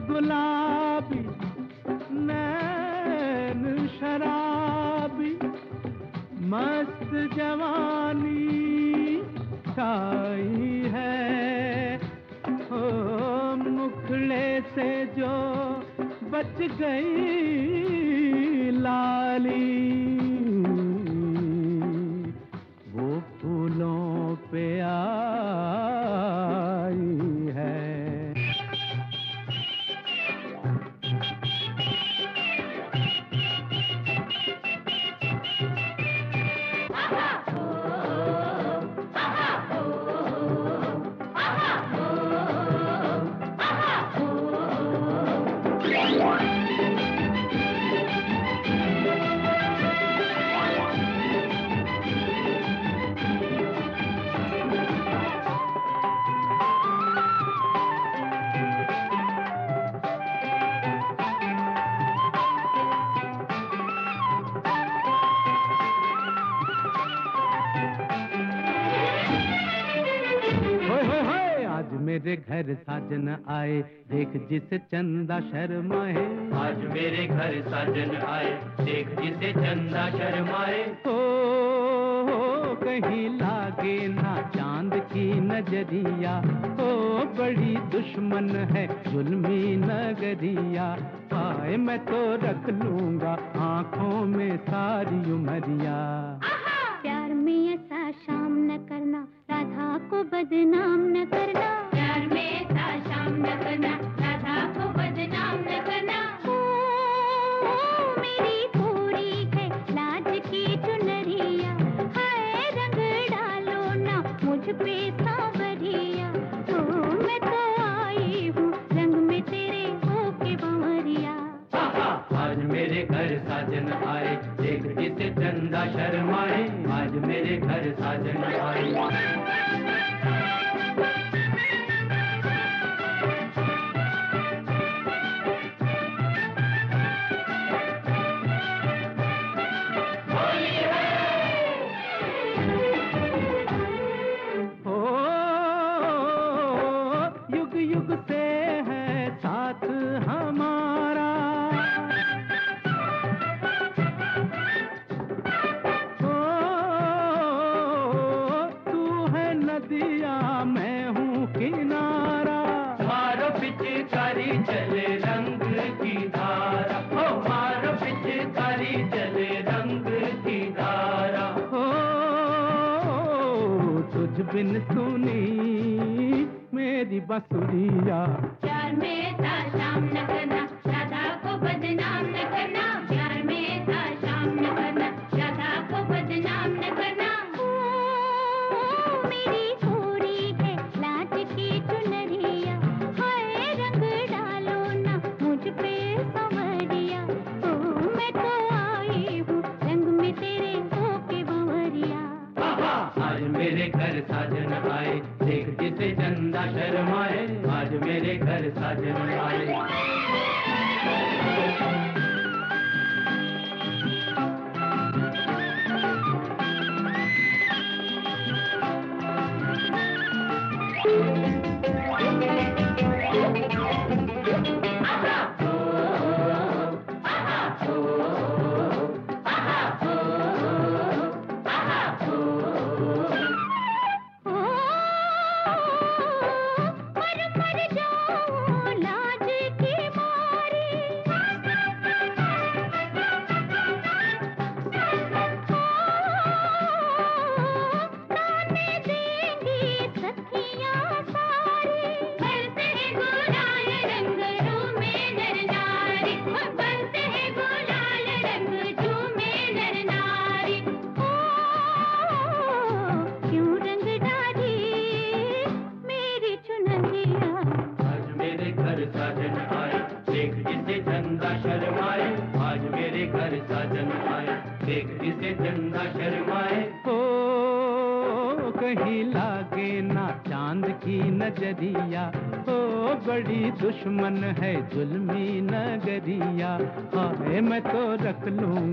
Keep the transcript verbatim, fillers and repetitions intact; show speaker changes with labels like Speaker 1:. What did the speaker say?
Speaker 1: गुलाबी नैन शराबी, मस्त जवानी छाई है। ओ मुखड़े से जो बच गई लाली, वो फूलों पे आई है। मेरे घर साजन आए, देख जिसे चंदा शर्माए।
Speaker 2: आज मेरे घर साजन आए, देख जिसे चंदा शर्माए।
Speaker 1: ओ, ओ कहीं लागे ना चांद की नजरिया, ओ बड़ी दुश्मन है जुल्मी नगरिया। आए मैं तो रख लूंगा आंखों में सारी उमरिया।
Speaker 3: प्यार में ऐसा शाम न करना, राधा को बदनाम न करना। प्यार में ऐसा शाम न करना, राधा को बदनाम न करना। ओ, ओ मेरी पूरी है लाज की चुनरिया, हाय रंग डालो ना मुझ पे सांवरिया। ओ मैं तो आई हूँ रंग में तेरे होके बावरिया।
Speaker 2: आज मेरे घर साजन आए, देख जिसे चंदा शर्माए। आज मेरे घर साजन आए।
Speaker 1: ओ युग युग से है साथ हमारा, नदिया मैं हूँ किनारा।
Speaker 2: मारो पिचकारी चले रंग की धारा, ओ मारो पिचकारी चले रंग की धारा।
Speaker 1: ओ तुझ बिन सुनी मेरी बसुरिया।
Speaker 3: प्यार में ऐसा शाम न करना, राधा को बदनाम न करना। प्यार में ऐसा शाम न करना, राधा को बदनाम न करना। ओ, ओ मेरी पूरी है लाज की चुनरिया, हाय रंग डालो ना मुझ पे सांवरिया। ओ मैं तो आई हूँ रंग में तेरे होके बावरिया।
Speaker 2: आज मेरे घर साजन आए, देख जिसे चंदा शर्माए। आज मेरे घर साजन आए। साजन आए, देख जिसे चंदा शर्माए। आज मेरे घर साजन आए, देख जिसे चंदा शर्माए।
Speaker 1: ओ कहीं लागे ना चांद की नजरिया, ओ बड़ी दुश्मन है जुल्मी नगरिया। हाय मैं तो रख लूं